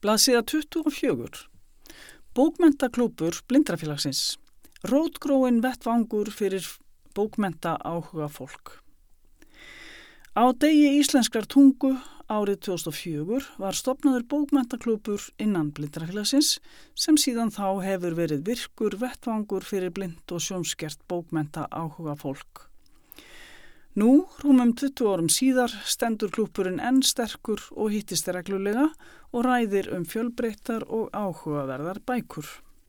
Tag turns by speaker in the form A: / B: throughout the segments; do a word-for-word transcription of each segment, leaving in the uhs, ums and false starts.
A: Blaðsíða tuttugu og fjögur. Bókmenntaklúbbur Blindrafélagsins. Rótgróinn vettvangur fyrir bókmennta áhuga fólk. Á degi íslenskrar tungu árið tvö þúsund og fjögur var stofnaður bókmenntaklúbbur innan Blindrafélagsins sem síðan þá hefur verið virkur vettvangur fyrir blind og sjónskert bókmennta áhuga fólk. Nú, rúmum tuttugu árum síðar, stendur klúbburinn enn sterkur og hittist reglulega og ræðir um fjölbreyttar og áhugaverðar bækur.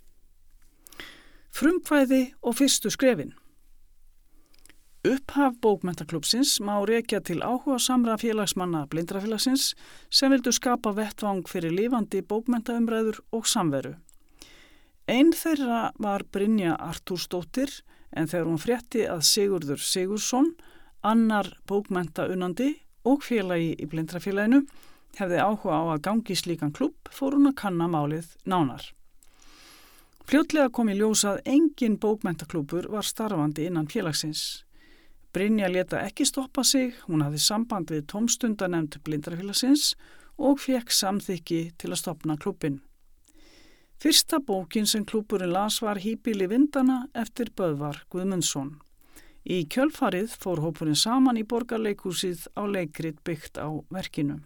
A: Frumkvæði og fyrstu skrefin. Upphaf bókmenntaklúbbsins má rekja til áhugasamra félagsmanna Blindrafélagsins sem vildu skapa vettvang fyrir lifandi bókmenntaumræður og samveru. Ein þeirra var Brynja Artúrsdóttir en þegar hún frétti að Sigurður Sigurðsson, annar bókmenntaunandi og félagi í Blindrafélaginu, hefði áhuga á að gangi í slíkan klubb, fór hún að kanna málið nánar. Fljótlega kom í ljós að engin bókmenntaklúbbur var starfandi innan félagsins. Brynja léta ekki stoppa sig, hún hafði samband við tómstundanefnd Blindrafélagsins og fékk samþykki til að stofna klubbin. Fyrsta bókin sem klúbburinn las var Híbýli vindana eftir Böðvar Guðmundsson. Í kjölfarið fór hópurinn saman í Borgarleikhúsið á leikrit byggt á verkinu.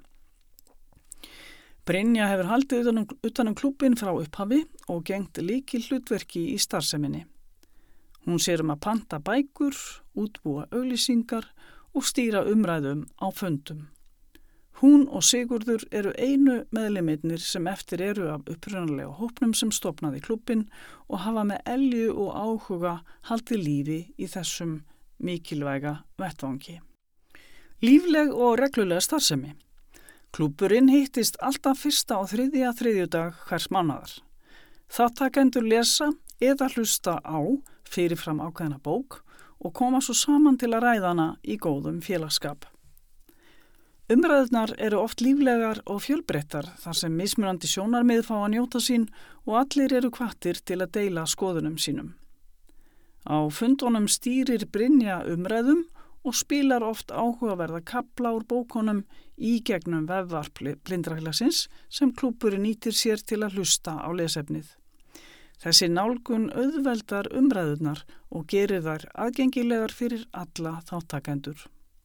A: Brynja hefur haldið utan um, utan um klubbin frá upphafi og gengt lykil hlutverki í starfseminni. Hún sér um að panta bækur, útbúa auglýsingar og stýra umræðum á fundum. Hún og Sigurður eru einu meðlimirnir sem eftir eru af upprunalega hópnum sem stofnaði klubbin og hafa með elju og áhuga haldið lífi í þessum mikilvæga vettvangi. Lífleg og reglulega starfsemi. Klúbburinn hittist alltaf fyrsta og þriðja þriðjudag hvers mánaðar. Þáttakendur lesa eða hlusta á fyrirfram ákveðna bók og koma svo saman til að ræða hana í góðum félagsskap. Umræðurnar eru oft líflegar og fjölbreyttar þar sem mismunandi sjónarmið fá að njóta sín og allir eru hvattir til að deila skoðunum sínum. Á fundunum stýrir Brynja umræðum og spilar oft áhugaverða kafla úr bókunum í gegnum vefvarp Blindrafélagsins sem klúbburinn nýtir sér til að hlusta á lesefnið. Þessi nálgun auðveldar umræðurnar og gerir þær aðgengilegar fyrir alla þáttakendur.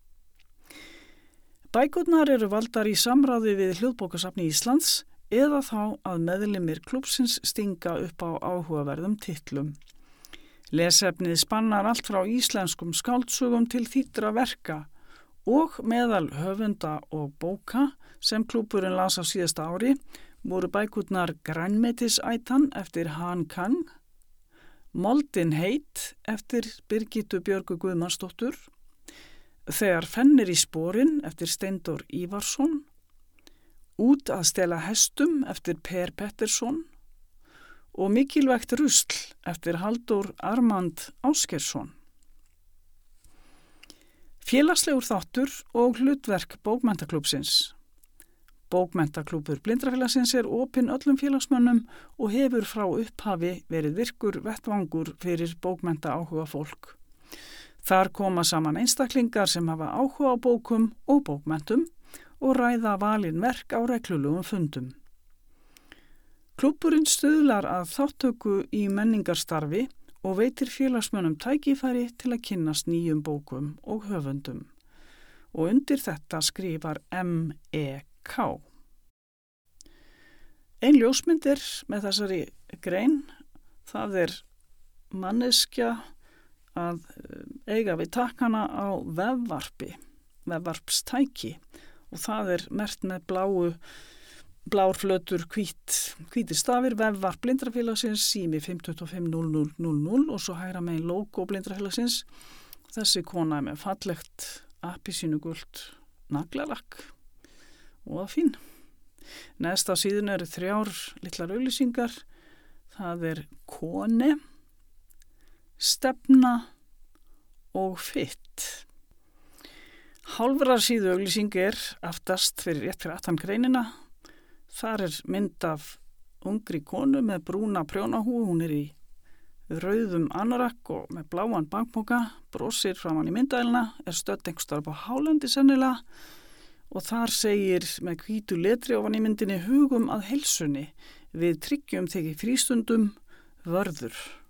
A: Bækurnar eru valdar í samráði við Hljóðbókasafni Íslands eða þá að meðlimir klúbbsins stinga upp á áhugaverðum titlum. Lesefnið spannar allt frá íslenskum skáldsögum til þýddra verka og meðal höfunda og bóka sem klúbburinn las á síðasta ári voru bækurnar Grænmetisætan eftir Han Kang, Moldin heit eftir Birgittu Björgu Guðmannsdóttur, Þegar fennir í sporin eftir Steindór Ívarsson, Út að stela hestum eftir Per Pettersson og Mikilvægt rusl eftir Halldór Armand Ásgeirsson. Félagslegur þáttur og hlutverk bókmenntaklúbbsins. Bókmenntaklúbbur Blindrafélagsins er opinn öllum félagsmönnum og hefur frá upphafi verið virkur vettvangur fyrir bókmennta áhuga fólk. Þar koma saman einstaklingar sem hafa áhuga á bókum og bókmenntum og ræða valin verk á reglulugum fundum. Klúbburinn stuðlar að þáttöku í menningarstarfi og veitir félagsmönnum tækifæri til að kynnast nýjum bókum og höfundum. Og undir þetta skrifar M E K. Ein ljósmyndir með þessari grein, það er manneskja að eiga við takkana á vefvarpi, vefvarpstæki og það er merkt með bláu, blár flötur hvít, hvítir stafir, vefvarp Blindrafélagsins, sími fimm tvö fimm núll núll núll núll og svo hægra megin logo Blindrafélagsins. Þessi kona er með fallegt appelsínugult naglalakk og það fín. Neðst á síðun eru þrjár litlar auglýsingar, það er Kone, Stefna og Fitt. Hálfrar síðu auglýsing er aftast fyrir rétt fyrir aftan greinina. Þar er mynd af ungri konu með brúna prjónahúfu, hún er í rauðum anorakk og með bláan bankpoka, brosir framan í myndælina, er stödd einhvers staðar upp á hálendi sennilega og þar segir með hvítu letri ofan í myndinni hugum að heilsunni, við tryggjum þig í frístundum, vörður.